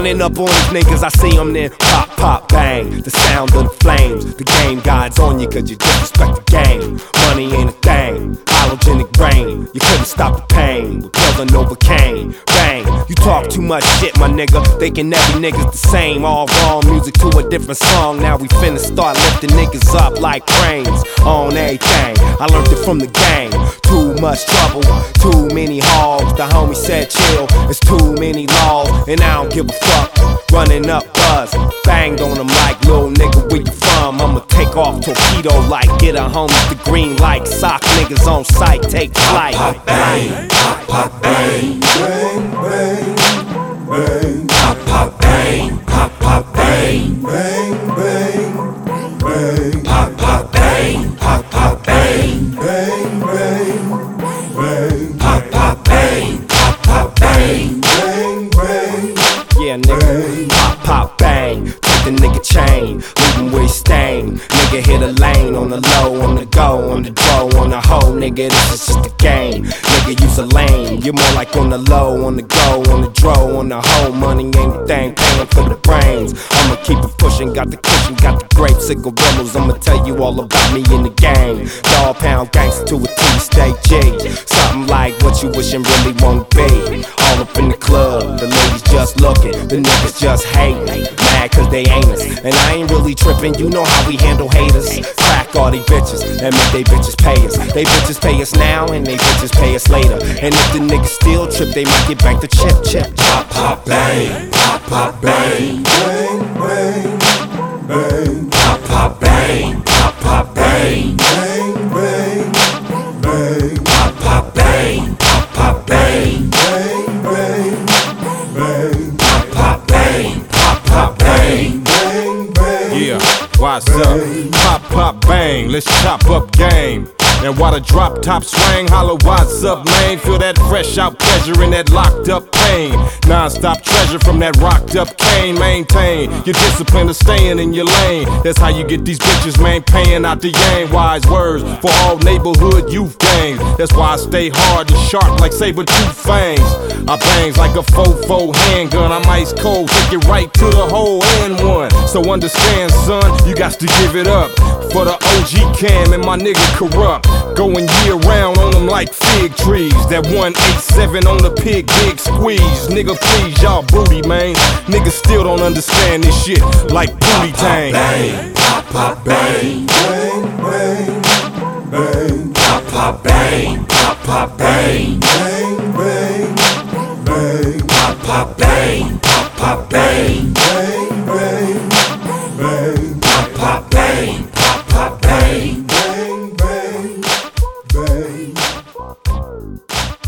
Running up on these niggas, I see them then pop, pop, bang. The sound of the flames, the game God's on you cause you disrespect the game. Money ain't a thing, halogenic brain. You couldn't stop the pain, but killing overcame. Bang, you talk too much shit, my nigga. Thinking every nigga's the same. All wrong music to a different song. Now we finna start lifting niggas up like cranes on everything. I learned it from the game. Too much trouble, too many hogs. The homie said chill, it's too many laws. And I don't give a fuck, running up buzz. Banged on them like, little nigga, where you from? I'ma take off torpedo like, get a homies the green light. Sock niggas on sight, take flight. Pop, bang, pop, pop, bang, bang, bang, bang. Pop, pop, bang, pop, pop, bang, bang, bang, bang. Pop, pop, bang, pop, pop, bang, bang, bang, bang. Pop, pop, bang, pop, pop, bang, bang, bang. Yeah, nigga, pop, pop, bang. Take the nigga chain, leave him where he stain. Nigga hit a lane on the low, on the go, on the draw, on the hoe. Nigga, this is just a game. Nigga, use a lane. You're more like on the low, on the go, on the draw, on the hoe. Money ain't a thing, paying for the brains. I'ma keep it pushing, got the cushion, got the grapes, cigarillos. I'ma tell you all about me in the game. Dog pound gangster to a T, stay G. Something like what you wishing really won't be. All up in the club, the ladies just looking, the niggas just hating. Mad cause they ain't us, and I ain't really tripping. You know how we handle haters. Crack all they bitches, and make they bitches pay us. They bitches pay us now, and they bitches pay us later. And if the niggas still trip, they might get back the chip, chip. Pop, pop, bang, pop, pop, bang, bang, bang, bang. Pop, pop, bang, pop, pop, bang, bang, bang, bang. Pop, pop, bang, pop, pop, bang, bang, bang, bang. Pop, pop, bang, pop, pop, bang, bang, bang. Yeah, what's up? Pop, pop, bang, let's chop up game. And while the drop top swing, holla, what's up, man? Feel that fresh out pleasure in that locked up pain. Non-stop treasure from that rocked up cane. Maintain your discipline of staying in your lane. That's how you get these bitches, man, paying out the yang. Wise words for all neighborhood youth gangs. That's why I stay hard and sharp like saber-tooth fangs. I bangs like a 4-4 handgun. I'm ice cold, take it right to the hole and one. So understand, son, you got to give it up for the OG Cam and my nigga Corrupt. Going year round on them like fig trees. That 187 on the pig, big squeeze. Nigga, please, y'all booty, man. Niggas still don't understand this shit like booty tang. Bang, pop, pop, bang, bang, bang, bang. Pop, pop, bang, pop, pop, bang, bang, bang, bang. Pop, pop, bang, pop, pop, bang, bang, bang, bang. Pop, pop, bang, pop, pop, bang, bang, bang, bang.